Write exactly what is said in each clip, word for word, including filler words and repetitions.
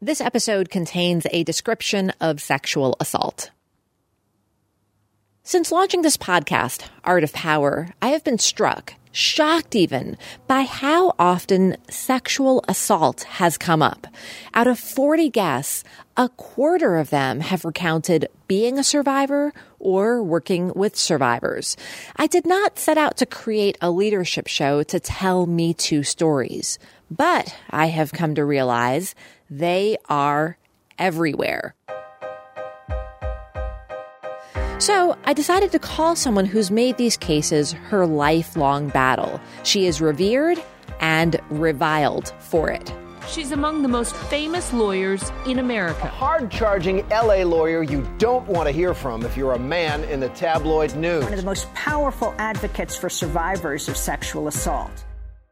This episode contains a description of sexual assault. Since launching this podcast, Art of Power, I have been struck, shocked even, by how often sexual assault has come up. Out of forty guests, a quarter of them have recounted being a survivor or working with survivors. I did not set out to create a leadership show to tell Me Too stories, but I have come to realize they are everywhere. So I decided to call someone who's made these cases her lifelong battle. She is revered and reviled for it. She's among the most famous lawyers in America. A hard-charging L A lawyer you don't want to hear from if you're a man in the tabloid news. One of the most powerful advocates for survivors of sexual assault.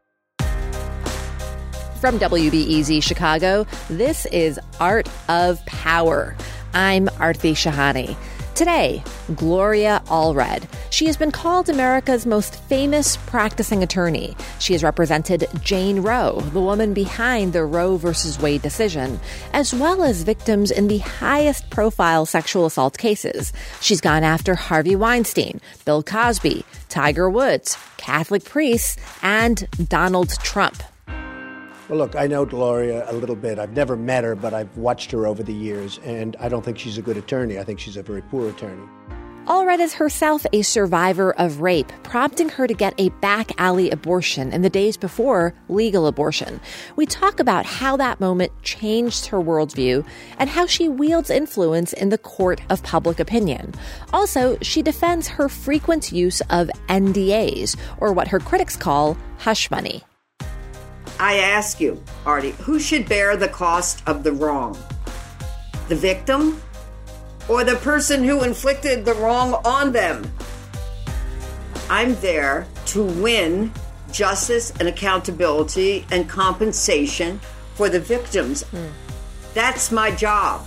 From W B E Z Chicago, this is Art of Power. I'm Aarti Shahani. Today, Gloria Allred. She has been called America's most famous practicing attorney. She has represented Jane Roe, the woman behind the Roe versus Wade decision, as well as victims in the highest profile sexual assault cases. She's gone after Harvey Weinstein, Bill Cosby, Tiger Woods, Catholic priests, and Donald Trump. Well, look, I know Gloria a little bit. I've never met her, but I've watched her over the years, and I don't think she's a good attorney. I think she's a very poor attorney. Allred is herself a survivor of rape, prompting her to get a back alley abortion in the days before legal abortion. We talk about how that moment changed her worldview and how she wields influence in the court of public opinion. Also, she defends her frequent use of N D As, or what her critics call hush money. I ask you, Artie, who should bear the cost of the wrong? The victim or the person who inflicted the wrong on them? I'm there to win justice and accountability and compensation for the victims. Mm. That's my job.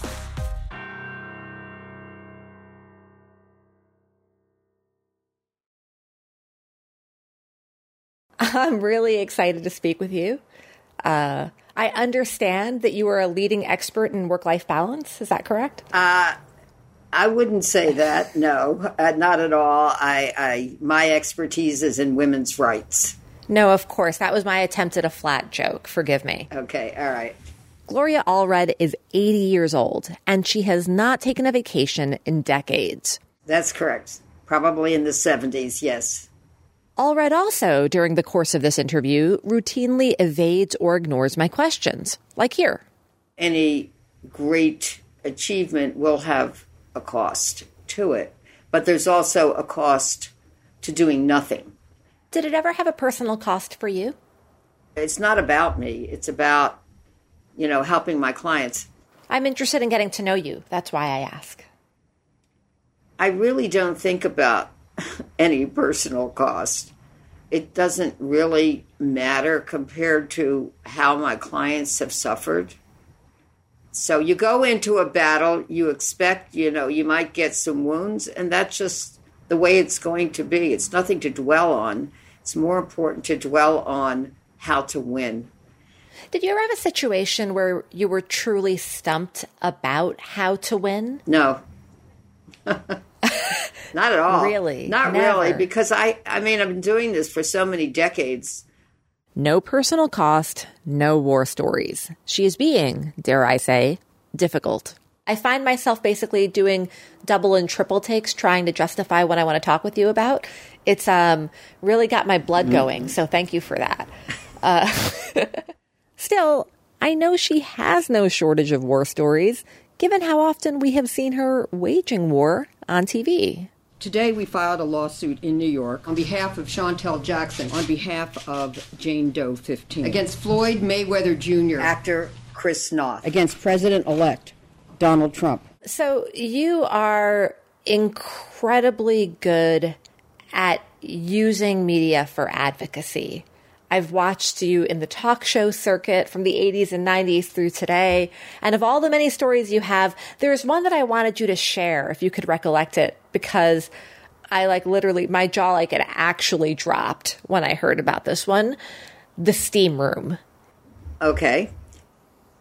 I'm really excited to speak with you. Uh, I understand that you are a leading expert in work-life balance. Is that correct? Uh, I wouldn't say that. No, uh, not at all. I, I, my expertise is in women's rights. No, of course. That was my attempt at a flat joke. Forgive me. Okay, all right. Gloria Allred is eighty years old, and she has not taken a vacation in decades. That's correct. Probably in the seventies, yes. Allred also, during the course of this interview, routinely evades or ignores my questions, like here. Any great achievement will have a cost to it, but there's also a cost to doing nothing. Did it ever have a personal cost for you? It's not about me. It's about, you know, helping my clients. I'm interested in getting to know you. That's why I ask. I really don't think about any personal cost. It doesn't really matter compared to how my clients have suffered. So you go into a battle, you expect, you know, you might get some wounds, and that's just the way it's going to be. It's nothing to dwell on. It's more important to dwell on how to win. Did you ever have a situation where you were truly stumped about how to win? No. Not at all. Really? Not Never. really, because I, I mean, I've been doing this for so many decades. No personal cost, no war stories. She is being, dare I say, difficult. I find myself basically doing double and triple takes trying to justify what I want to talk with you about. It's um really got my blood going, so thank you for that. Uh, still, I know she has no shortage of war stories, given how often we have seen her waging war on T V. Today we filed a lawsuit in New York on behalf of Chantel Jackson, on behalf of Jane Doe fifteen, against Floyd Mayweather Junior, Actor Chris Noth, against President-elect Donald Trump. So you are incredibly good at using media for advocacy. I've watched you in the talk show circuit from the eighties and nineties through today. And of all the many stories you have, there's one that I wanted you to share, if you could recollect it, because I like literally, my jaw like it actually dropped when I heard about this one. The steam room. Okay.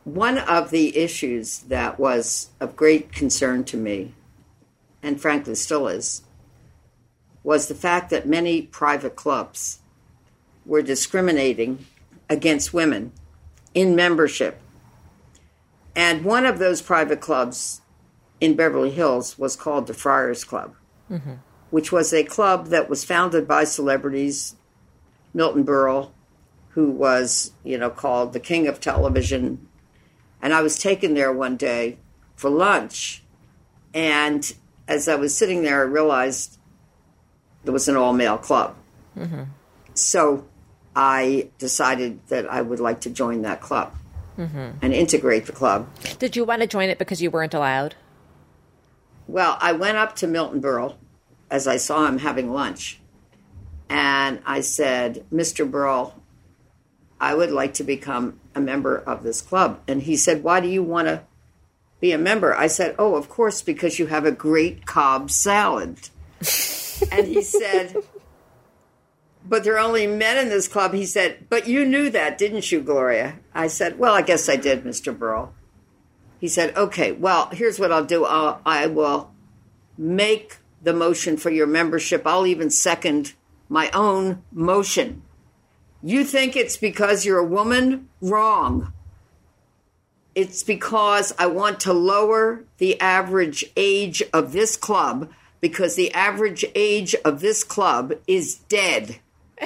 One of the issues that was of great concern to me, and frankly still is, was the fact that many private clubs were discriminating against women in membership. And one of those private clubs in Beverly Hills was called the Friars Club, mm-hmm. which was a club that was founded by celebrities. Milton Berle, who was, you know, called the king of television. And I was taken there one day for lunch. And as I was sitting there, I realized there was an all-male club. Mm-hmm. So I decided that I would like to join that club mm-hmm. and integrate the club. Did you want to join it because you weren't allowed? Well, I went up to Milton Berle as I saw him having lunch. And I said, Mister Berle, I would like to become a member of this club. And he said, why do you want to be a member? I said, oh, of course, because you have a great Cobb salad. And he said, but there are only men in this club. He said, but you knew that, didn't you, Gloria? I said, well, I guess I did, Mister Berle. He said, okay, well, here's what I'll do. I'll, I will make the motion for your membership. I'll even second my own motion. You think it's because you're a woman? Wrong. It's because I want to lower the average age of this club because the average age of this club is dead.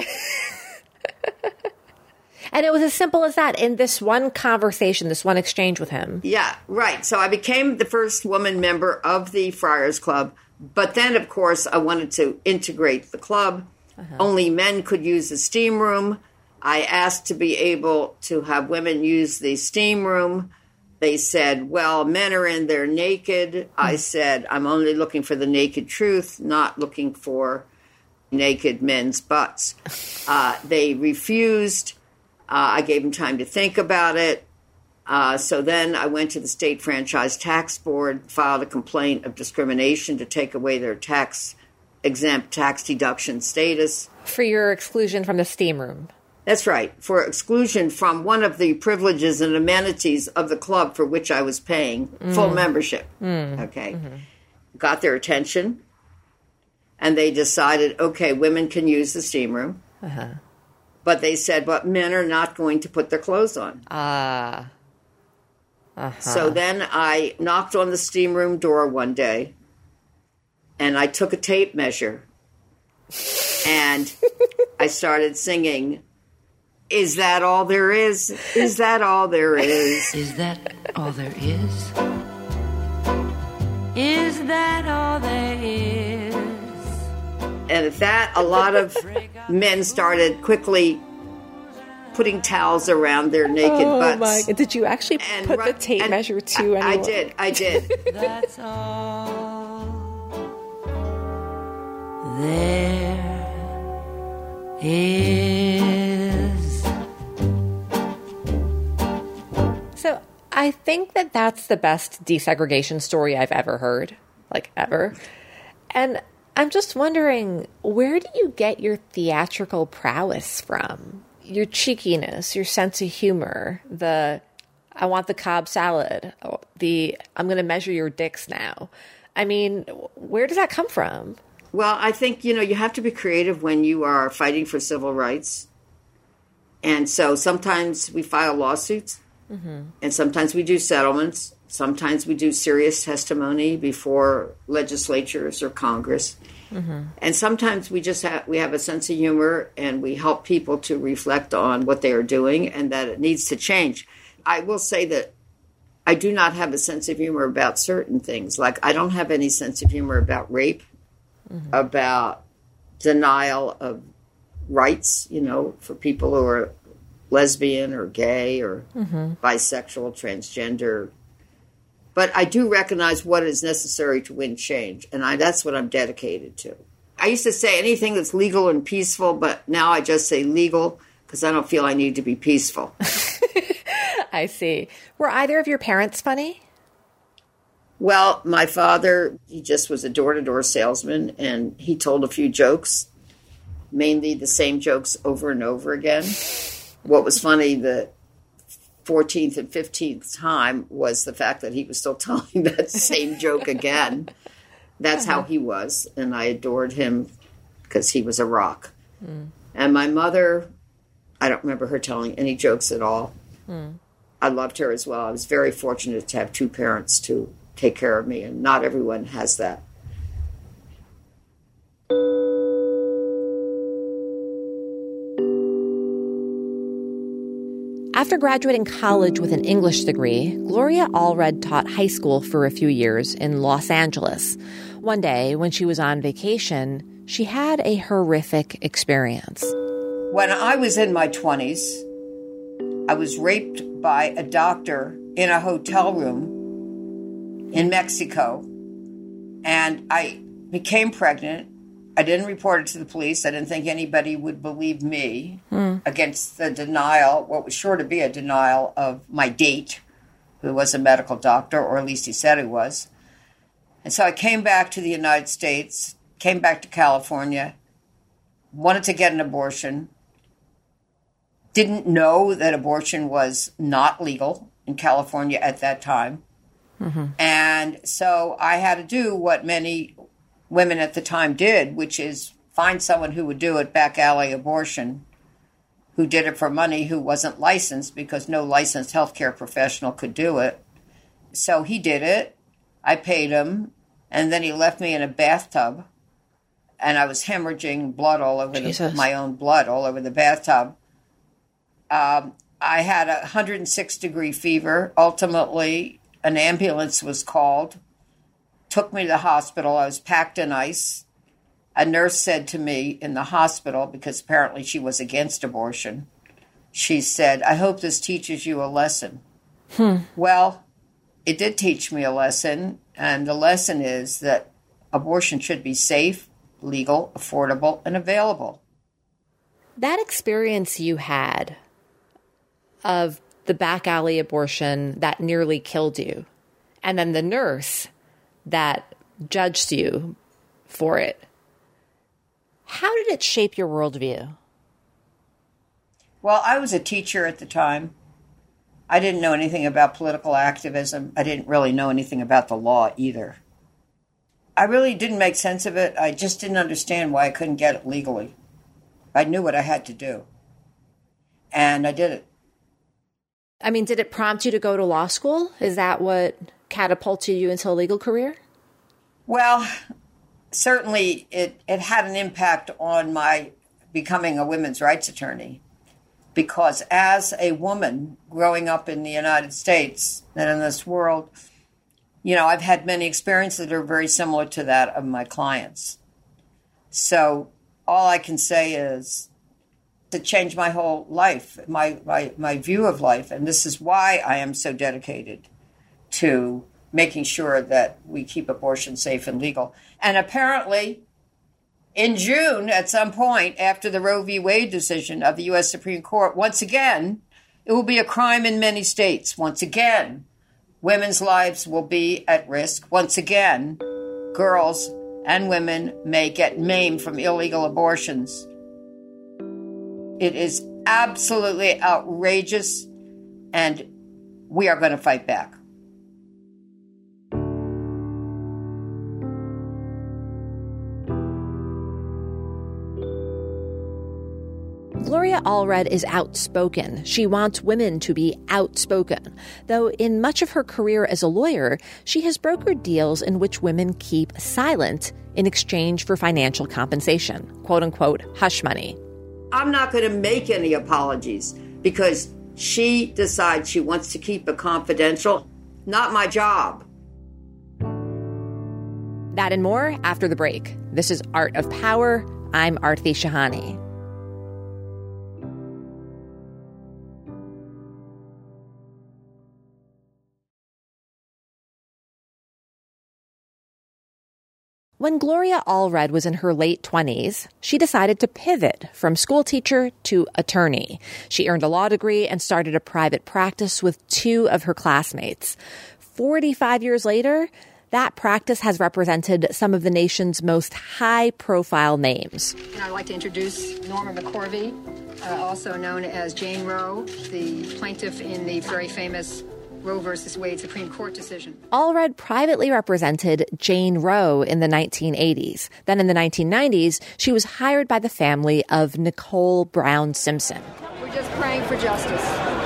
And it was as simple as that in this one conversation, this one exchange with him. Yeah, right. So I became the first woman member of the Friars Club. But then, of course, I wanted to integrate the club. Uh-huh. Only men could use the steam room. I asked to be able to have women use the steam room. They said, well, men are in there naked. Mm. I said, I'm only looking for the naked truth, not looking for naked men's butts. Uh, they refused. Uh, I gave them time to think about it. Uh, so then I went to the State Franchise Tax Board, filed a complaint of discrimination to take away their tax exempt tax deduction status. For your exclusion from the steam room. That's right, for exclusion from one of the privileges and amenities of the club for which I was paying mm. full membership. Mm. Okay. Mm-hmm. Got their attention, and they decided, okay, women can use the steam room. Uh-huh. But they said, but men are not going to put their clothes on. Ah. Uh, uh-huh. So then I knocked on the steam room door one day, and I took a tape measure, and I started singing, is that all there is? Is that all there is? Is that all there is? Is that all there is? And at that, a lot of men started quickly putting towels around their naked oh butts. My. Did you actually and put run, the tape measure to anyone? I did, I did. That's all there is. So I think that that's the best desegregation story I've ever heard, like ever. And I'm just wondering, where do you get your theatrical prowess from? Your cheekiness, your sense of humor, the, I want the Cobb salad, the, I'm going to measure your dicks now. I mean, where does that come from? Well, I think, you know, you have to be creative when you are fighting for civil rights. And so sometimes we file lawsuits, mm-hmm. and sometimes we do settlements. Sometimes we do serious testimony before legislatures or Congress. Mm-hmm. And sometimes we just have, we have a sense of humor and we help people to reflect on what they are doing and that it needs to change. I will say that I do not have a sense of humor about certain things. Like I don't have any sense of humor about rape, mm-hmm. about denial of rights, you know, for people who are lesbian or gay or mm-hmm. bisexual, transgender. But I do recognize what is necessary to win change, and I, that's what I'm dedicated to. I used to say anything that's legal and peaceful, but now I just say legal because I don't feel I need to be peaceful. I see. Were either of your parents funny? Well, my father, he just was a door-to-door salesman, and he told a few jokes, mainly the same jokes over and over again. What was funny, the fourteenth and fifteenth time was the fact that he was still telling that same joke again. That's how he was, and I adored him because he was a rock. Mm. And my mother, I don't remember her telling any jokes at all. Mm. I loved her as well. I was very fortunate to have two parents to take care of me, and not everyone has that. After graduating college with an English degree, Gloria Allred taught high school for a few years in Los Angeles. One day, when she was on vacation, she had a horrific experience. When I was in my twenties, I was raped by a doctor in a hotel room in Mexico, and I became pregnant. I didn't report it to the police. I didn't think anybody would believe me hmm. against the denial, what was sure to be a denial of my date, who was a medical doctor, or at least he said he was. And so I came back to the United States, came back to California, wanted to get an abortion, didn't know that abortion was not legal in California at that time. Mm-hmm. And so I had to do what many women at the time did, which is find someone who would do it, back alley abortion, who did it for money, who wasn't licensed, because no licensed healthcare professional could do it. So he did it. I paid him, and then he left me in a bathtub, and I was hemorrhaging blood all over the, my own blood all over the bathtub. Um, I had a one hundred six degree fever. Ultimately, an ambulance was called, took me to the hospital. I was packed in ice. A nurse said to me in the hospital, because apparently she was against abortion, she said, "I hope this teaches you a lesson." Hmm. Well, it did teach me a lesson, and the lesson is that abortion should be safe, legal, affordable, and available. That experience you had of the back alley abortion that nearly killed you, and then the nurse that judged you for it, how did it shape your worldview? Well, I was a teacher at the time. I didn't know anything about political activism. I didn't really know anything about the law either. I really didn't make sense of it. I just didn't understand why I couldn't get it legally. I knew what I had to do, and I did it. I mean, did it prompt you to go to law school? Is that what catapulted you into a legal career? Well, certainly it, it had an impact on my becoming a women's rights attorney, because as a woman growing up in the United States and in this world, you know, I've had many experiences that are very similar to that of my clients. So all I can say is to change my whole life, my, my, my view of life. And this is why I am so dedicated to making sure that we keep abortion safe and legal. And apparently, in June, at some point after the Roe v. Wade decision of the U S Supreme Court, once again, it will be a crime in many states. Once again, women's lives will be at risk. Once again, girls and women may get maimed from illegal abortions. It is absolutely outrageous, and we are going to fight back. Gloria Allred is outspoken. She wants women to be outspoken. Though in much of her career as a lawyer, she has brokered deals in which women keep silent in exchange for financial compensation, quote-unquote hush money. I'm not going to make any apologies because she decides she wants to keep it confidential. Not my job. That and more after the break. This is Art of Power. I'm Aarti Shahani. When Gloria Allred was in her late twenties, she decided to pivot from school teacher to attorney. She earned a law degree and started a private practice with two of her classmates. forty-five years later, That practice has represented some of the nation's most high-profile names. And I'd like to introduce Norma McCorvey, uh, also known as Jane Roe, the plaintiff in the very famous Roe versus Wade Supreme Court decision. Allred privately represented Jane Roe in the nineteen eighties. Then in the nineteen nineties, she was hired by the family of Nicole Brown Simpson. We're just praying for justice.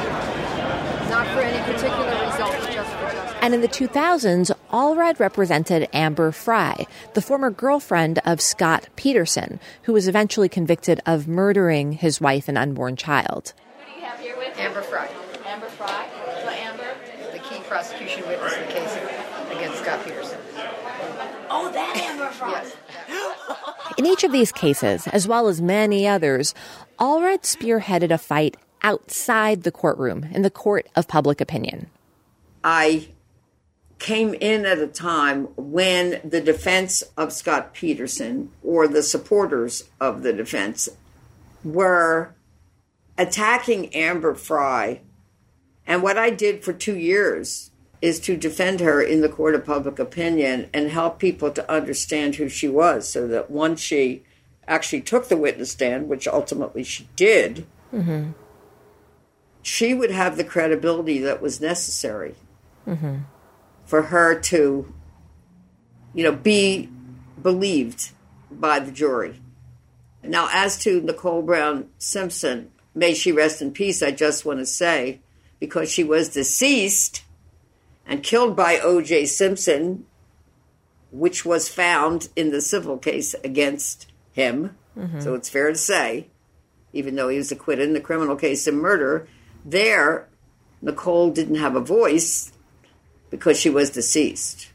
Not for any particular results, just for justice. And in the two thousands, Allred represented Amber Frey, the former girlfriend of Scott Peterson, who was eventually convicted of murdering his wife and unborn child. Who do you have here with Amber Frey. Amber Frey. So Amber, the key prosecution witness in the case against Scott Peterson. Oh, that Amber Frey. Yes. In each of these cases, as well as many others, Allred spearheaded a fight outside the courtroom in the court of public opinion. I came in at a time when the defense of Scott Peterson, or the supporters of the defense, were attacking Amber Frey. And what I did for two years is to defend her in the court of public opinion and help people to understand who she was, so that once she actually took the witness stand, which ultimately she did, mm-hmm. she would have the credibility that was necessary mm-hmm. for her to, you know, be believed by the jury. Now, as to Nicole Brown Simpson, may she rest in peace, I just want to say, because she was deceased and killed by O J Simpson, which was found in the civil case against him. Mm-hmm. So it's fair to say, even though he was acquitted in the criminal case of murder, there, Nicole didn't have a voice because she was deceased.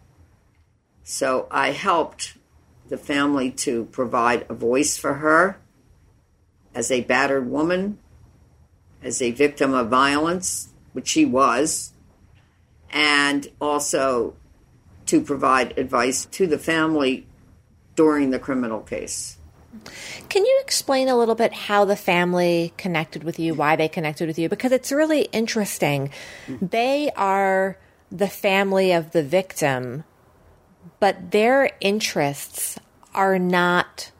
So I helped the family to provide a voice for her as a battered woman, as a victim of violence, which she was, and also to provide advice to the family during the criminal case. Can you explain a little bit how the family connected with you, why they connected with you? Because it's really interesting. They are the family of the victim, but their interests are not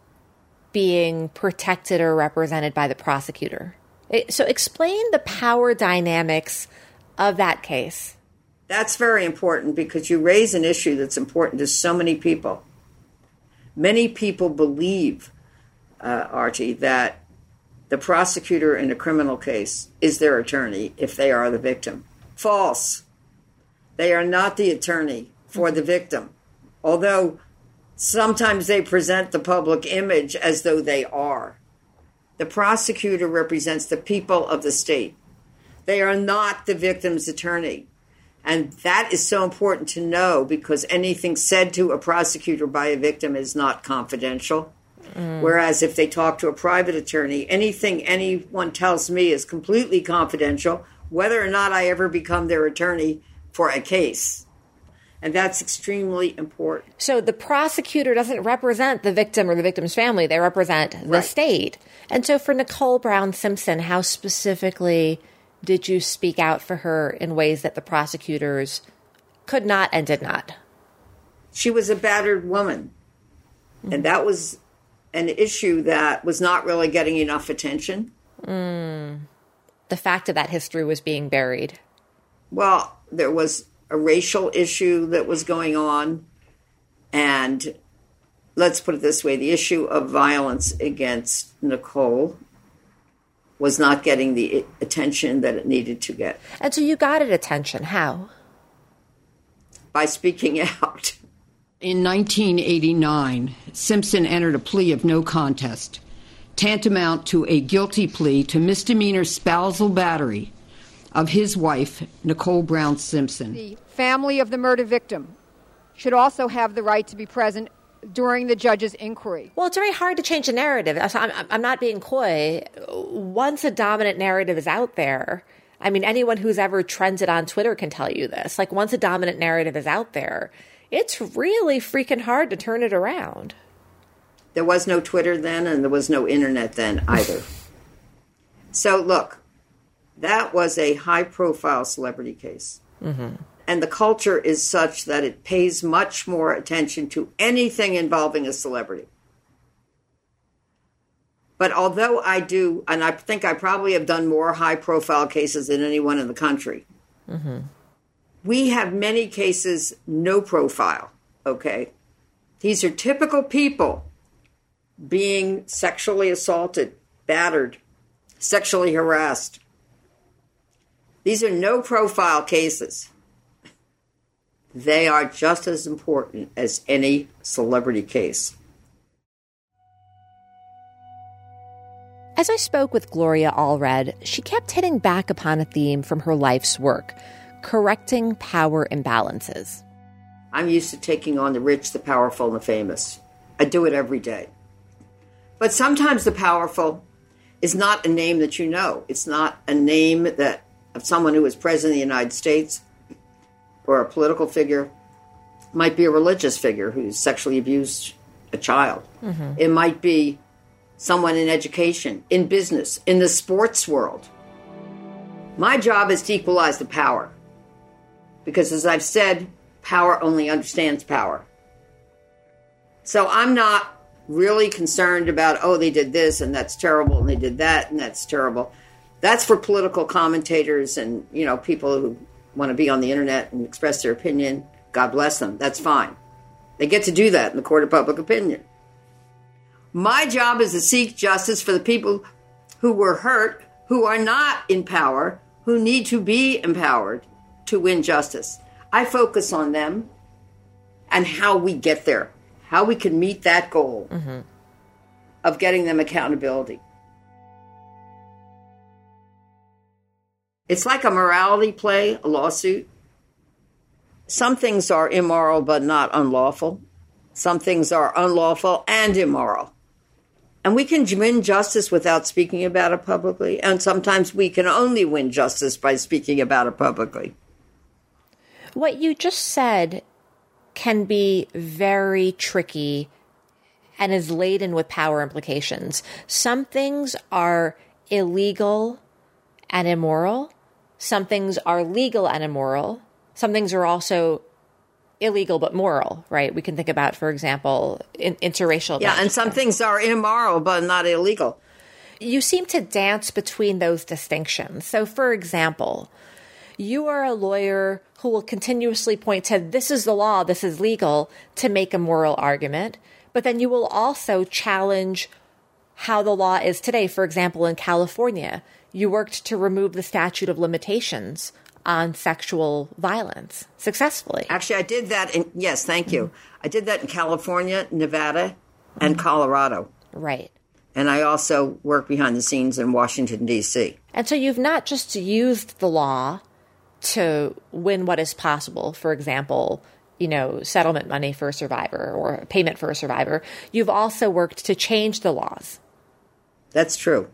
being protected or represented by the prosecutor. So explain the power dynamics of that case. That's very important because you raise an issue that's important to so many people. Many people believe, uh, Archie, that the prosecutor in a criminal case is their attorney if they are the victim. False. They are not the attorney for the victim, although sometimes they present the public image as though they are. The prosecutor represents the people of the state. They are not the victim's attorney. And that is so important to know because anything said to a prosecutor by a victim is not confidential. Mm. Whereas if they talk to a private attorney, anything anyone tells me is completely confidential, whether or not I ever become their attorney for a case. And that's extremely important. So the prosecutor doesn't represent the victim or the victim's family. They represent the right. state. And so for Nicole Brown Simpson, how specifically did you speak out for her in ways that the prosecutors could not and did not? She was a battered woman. Mm-hmm. And that was an issue that was not really getting enough attention. Mm. The fact that that history was being buried. Well, there was a racial issue that was going on. And let's put it this way, the issue of violence against Nicole was not getting the attention that it needed to get. And so you got it attention. How? By speaking out. In nineteen eighty-nine, Simpson entered a plea of no contest, tantamount to a guilty plea to misdemeanor spousal battery of his wife, Nicole Brown Simpson. The family of the murder victim should also have the right to be present during the judge's inquiry. Well, it's very hard to change a narrative. I'm, I'm not being coy. Once a dominant narrative is out there, I mean, anyone who's ever trended on Twitter can tell you this. Like, once a dominant narrative is out there, it's really freaking hard to turn it around. There was no Twitter then, and there was no internet then either. So, look, that was a high-profile celebrity case. Mm-hmm. And the culture is such that it pays much more attention to anything involving a celebrity. But although I do, and I think I probably have done more high-profile cases than anyone in the country, mm-hmm. we have many cases no profile, okay? These are typical people being sexually assaulted, battered, sexually harassed. These are no-profile cases. They are just as important as any celebrity case. As I spoke with Gloria Allred, she kept hitting back upon a theme from her life's work, correcting power imbalances. I'm used to taking on the rich, the powerful, and the famous. I do it every day. But sometimes the powerful is not a name that you know. It's not a name that of someone who was president of the United States or a political figure. It might be a religious figure who sexually abused a child. Mm-hmm. It might be someone in education, in business, in the sports world. My job is to equalize the power. Because as I've said, power only understands power. So I'm not really concerned about, oh, they did this and that's terrible, and they did that and that's terrible. That's for political commentators and, you know, people who want to be on the internet and express their opinion. God bless them. That's fine. They get to do that in the court of public opinion. My job is to seek justice for the people who were hurt, who are not in power, who need to be empowered to win justice. I focus on them and how we get there, how we can meet that goal mm-hmm. of getting them accountability. It's like a morality play, a lawsuit. Some things are immoral but not unlawful. Some things are unlawful and immoral. And we can win justice without speaking about it publicly. And sometimes we can only win justice by speaking about it publicly. What you just said can be very tricky and is laden with power implications. Some things are illegal and immoral. Some things are legal and immoral. Some things are also illegal but moral, right? We can think about, for example, in, interracial. Yeah, and some things are immoral but not illegal. You seem to dance between those distinctions. So, for example, you are a lawyer who will continuously point to this is the law, this is legal, to make a moral argument. But then you will also challenge how the law is today. For example, in California, you worked to remove the statute of limitations on sexual violence successfully. Actually, I did that in, yes, thank you. Mm-hmm. I did that in California, Nevada, and mm-hmm. Colorado. Right. And I also worked behind the scenes in Washington, D C. And so you've not just used the law to win what is possible, for example, you know, settlement money for a survivor or payment for a survivor. You've also worked to change the laws. That's true.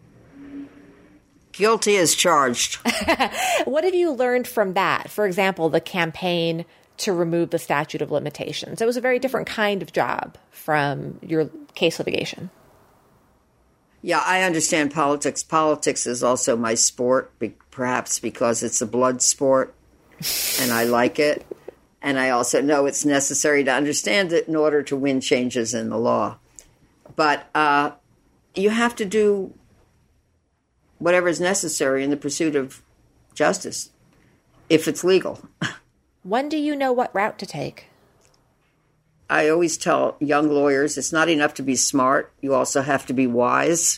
Guilty as charged. What have you learned from that? For example, the campaign to remove the statute of limitations. It was a very different kind of job from your case litigation. Yeah, I understand politics. Politics is also my sport, perhaps because it's a blood sport, and I like it. And I also know it's necessary to understand it in order to win changes in the law. But uh, you have to do whatever is necessary in the pursuit of justice, if it's legal. When do you know what route to take? I always tell young lawyers it's not enough to be smart. You also have to be wise.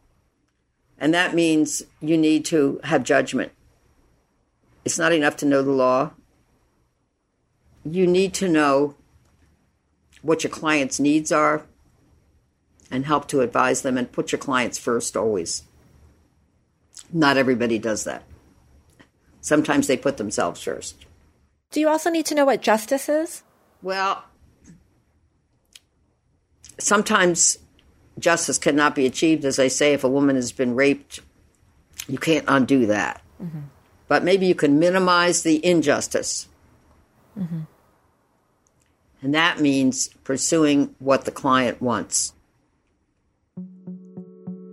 And that means you need to have judgment. It's not enough to know the law. You need to know what your client's needs are and help to advise them and put your clients first always. Not everybody does that. Sometimes they put themselves first. Do you also need to know what justice is? Well, sometimes justice cannot be achieved. As I say, if a woman has been raped, you can't undo that. Mm-hmm. But maybe you can minimize the injustice. Mm-hmm. And that means pursuing what the client wants.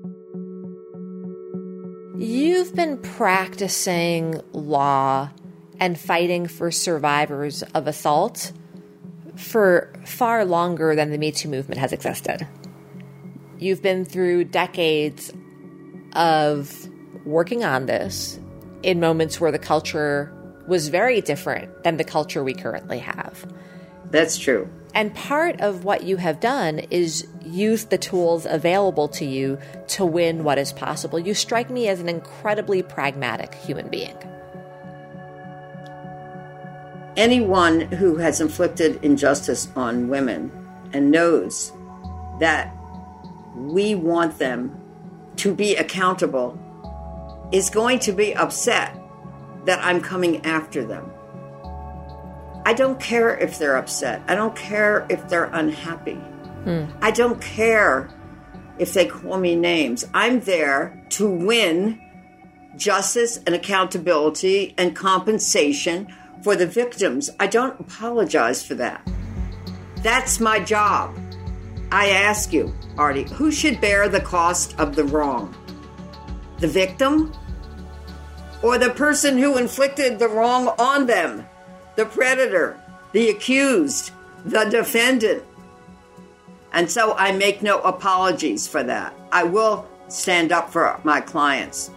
You've been practicing law and fighting for survivors of assault for far longer than the Me Too movement has existed. You've been through decades of working on this in moments where the culture was very different than the culture we currently have. That's true. And part of what you have done is use the tools available to you to win what is possible. You strike me as an incredibly pragmatic human being. Anyone who has inflicted injustice on women and knows that we want them to be accountable is going to be upset that I'm coming after them. I don't care if they're upset. I don't care if they're unhappy. Hmm. I don't care if they call me names. I'm there to win justice and accountability and compensation for the victims. I don't apologize for that. That's my job. I ask you, Artie, who should bear the cost of the wrong? The victim or the person who inflicted the wrong on them? The predator, the accused, the defendant. And so I make no apologies for that. I will stand up for my clients.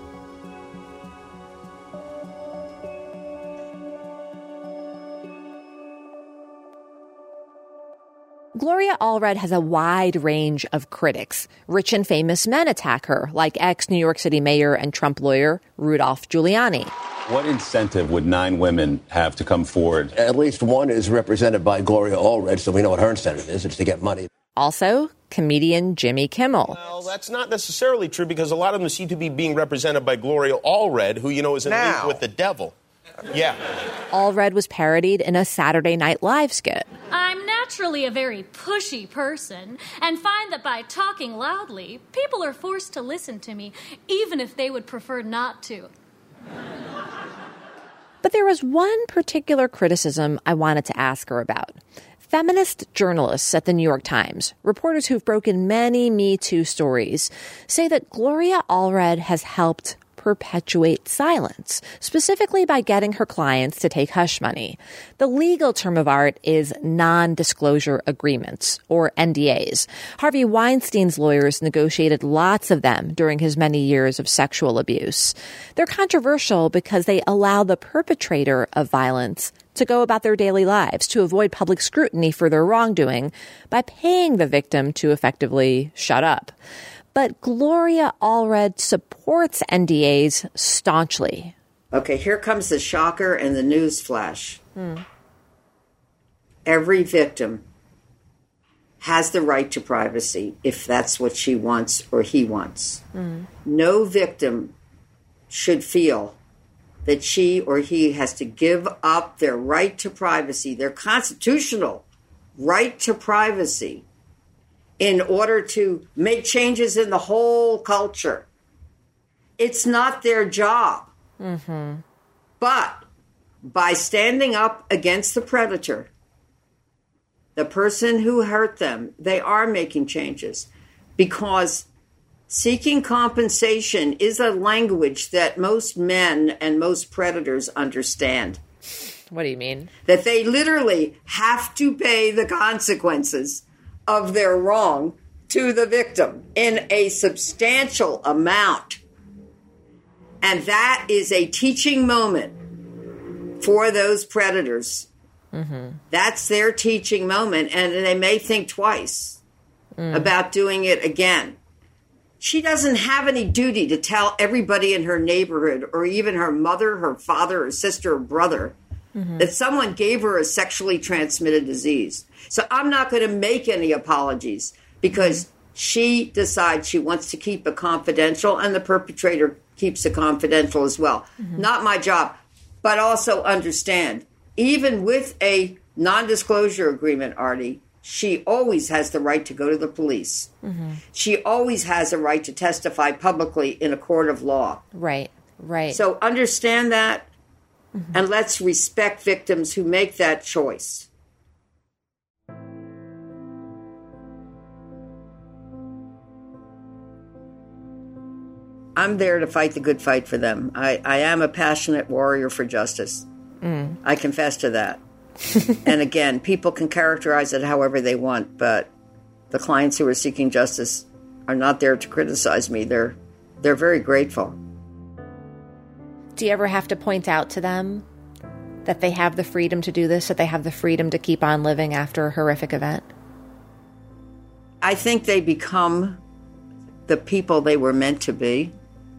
Gloria Allred has a wide range of critics. Rich and famous men attack her, like ex-New York City mayor and Trump lawyer Rudolph Giuliani. What incentive would nine women have to come forward? At least one is represented by Gloria Allred, so we know what her incentive is. It's to get money. Also, comedian Jimmy Kimmel. Well, that's not necessarily true because a lot of them seem to be being represented by Gloria Allred, who, you know, is in now. league with the devil. Yeah. Allred was parodied in a Saturday Night Live skit. I'm naturally a very pushy person and find that by talking loudly, people are forced to listen to me, even if they would prefer not to. But there was one particular criticism I wanted to ask her about. Feminist journalists at the New York Times, reporters who've broken many Me Too stories, say that Gloria Allred has helped perpetuate silence, specifically by getting her clients to take hush money. The legal term of art is non-disclosure agreements, or N D As. Harvey Weinstein's lawyers negotiated lots of them during his many years of sexual abuse. They're controversial because they allow the perpetrator of violence to go about their daily lives, to avoid public scrutiny for their wrongdoing by paying the victim to effectively shut up. But Gloria Allred supports N D As staunchly. Okay, here comes the shocker and the news flash. Hmm. Every victim has the right to privacy if that's what she wants or he wants. Hmm. No victim should feel that she or he has to give up their right to privacy, their constitutional right to privacy, in order to make changes in the whole culture. It's not their job. Mm-hmm. But by standing up against the predator, the person who hurt them, they are making changes. Because seeking compensation is a language that most men and most predators understand. What do you mean? That they literally have to pay the consequences of their wrong to the victim in a substantial amount. And that is a teaching moment for those predators. Mm-hmm. That's their teaching moment, and they may think twice mm. about doing it again. She doesn't have any duty to tell everybody in her neighborhood, or even her mother, her father, her sister, or brother, mm-hmm. that someone gave her a sexually transmitted disease. So I'm not going to make any apologies because she decides she wants to keep it confidential and the perpetrator keeps it confidential as well. Mm-hmm. Not my job, but also understand, even with a non-disclosure agreement, Artie, she always has the right to go to the police. Mm-hmm. She always has a right to testify publicly in a court of law. Right, right. So understand that, mm-hmm. and let's respect victims who make that choice. I'm there to fight the good fight for them. I, I am a passionate warrior for justice. Mm. I confess to that. And again, people can characterize it however they want, but the clients who are seeking justice are not there to criticize me. They're they're very grateful. Do you ever have to point out to them that they have the freedom to do this, that they have the freedom to keep on living after a horrific event? I think they become the people they were meant to be.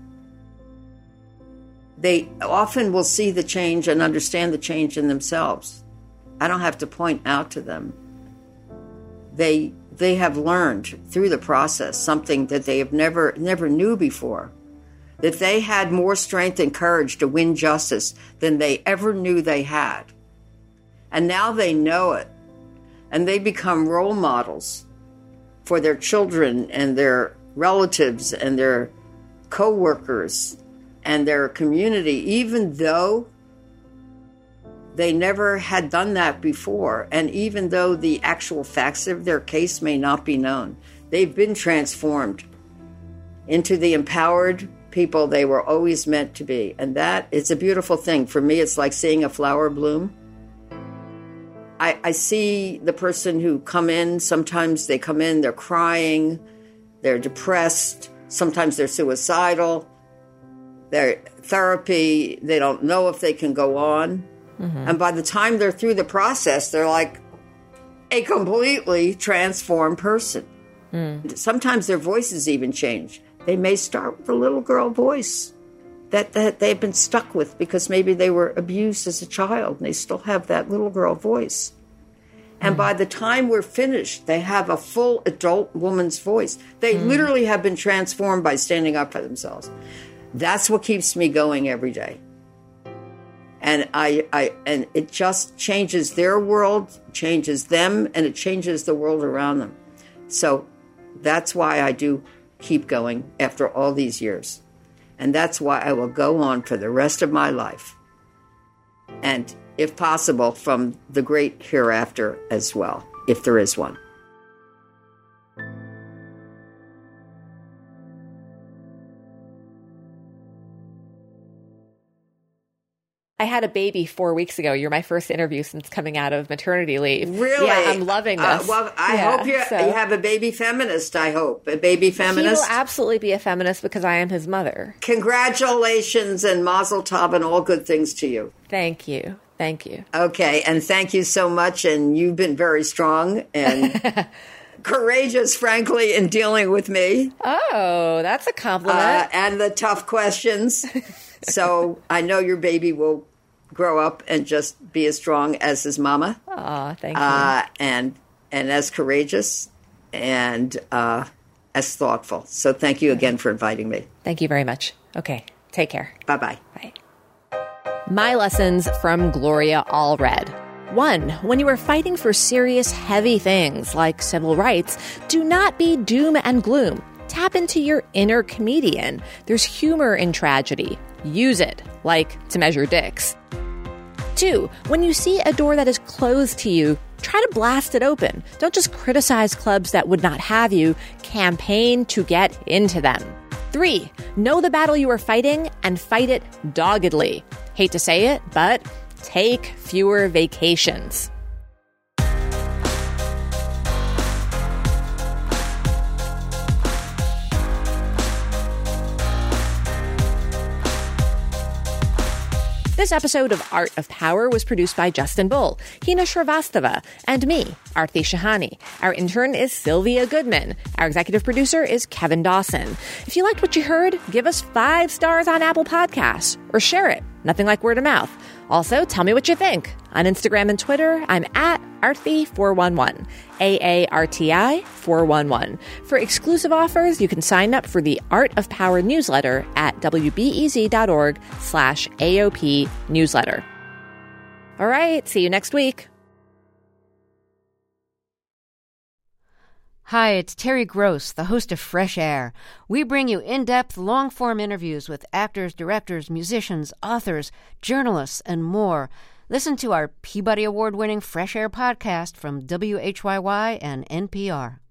They often will see the change and understand the change in themselves. I don't have to point out to them. They they have learned through the process something that they have never never knew before. That they had more strength and courage to win justice than they ever knew they had. And now they know it. And they become role models for their children and their relatives and their co-workers and their community, even though they never had done that before. And even though the actual facts of their case may not be known, they've been transformed into the empowered people they were always meant to be. And that is a beautiful thing. For me, it's like seeing a flower bloom. I, I see the person who come in, sometimes they come in, they're crying, they're depressed, sometimes they're suicidal, they're therapy, they don't know if they can go on. Mm-hmm. And by the time they're through the process, they're like a completely transformed person. Mm. Sometimes their voices even change. They may start with a little girl voice that, that they've been stuck with because maybe they were abused as a child and they still have that little girl voice. And mm. by the time we're finished, they have a full adult woman's voice. They mm. literally have been transformed by standing up for themselves. That's what keeps me going every day. And I, I, and it just changes their world, changes them, and it changes the world around them. So that's why I do keep going after all these years. And that's why I will go on for the rest of my life. And if possible, from the great hereafter as well, if there is one. I had a baby four weeks ago. You're my first interview since coming out of maternity leave. Really? Yeah, I'm loving this. Uh, well, I yeah, hope you, so. you have a baby feminist, I hope. A baby feminist? He will absolutely be a feminist because I am his mother. Congratulations and mazel tov and all good things to you. Thank you. Thank you. Okay, and thank you so much. And you've been very strong and courageous, frankly, in dealing with me. Oh, that's a compliment. Uh, and the tough questions. So I know your baby will grow up and just be as strong as his mama. Aw, thank you. Uh, and and as courageous and uh, as thoughtful. So thank you again for inviting me. Thank you very much. Okay, take care. Bye-bye. Bye. My lessons from Gloria Allred. One, when you are fighting for serious, heavy things like civil rights, do not be doom and gloom. Tap into your inner comedian. There's humor in tragedy. Use it, like to measure dicks. Two, when you see a door that is closed to you, try to blast it open. Don't just criticize clubs that would not have you. Campaign to get into them. Three, know the battle you are fighting and fight it doggedly. Hate to say it, but take fewer vacations. This episode of Art of Power was produced by Justin Bull, Hina Shrivastava, and me, Aarti Shahani. Our intern is Sylvia Goodman. Our executive producer is Kevin Dawson. If you liked what you heard, give us five stars on Apple Podcasts or share it. Nothing like word of mouth. Also, tell me what you think. On Instagram and Twitter, I'm at Aarti four one one, A A R T I four one one. For exclusive offers, you can sign up for the Art of Power newsletter at wbez.org slash AOP newsletter. All right, see you next week. Hi, it's Terry Gross, the host of Fresh Air. We bring you in-depth, long-form interviews with actors, directors, musicians, authors, journalists, and more. Listen to our Peabody Award-winning Fresh Air podcast from W H Y Y and N P R.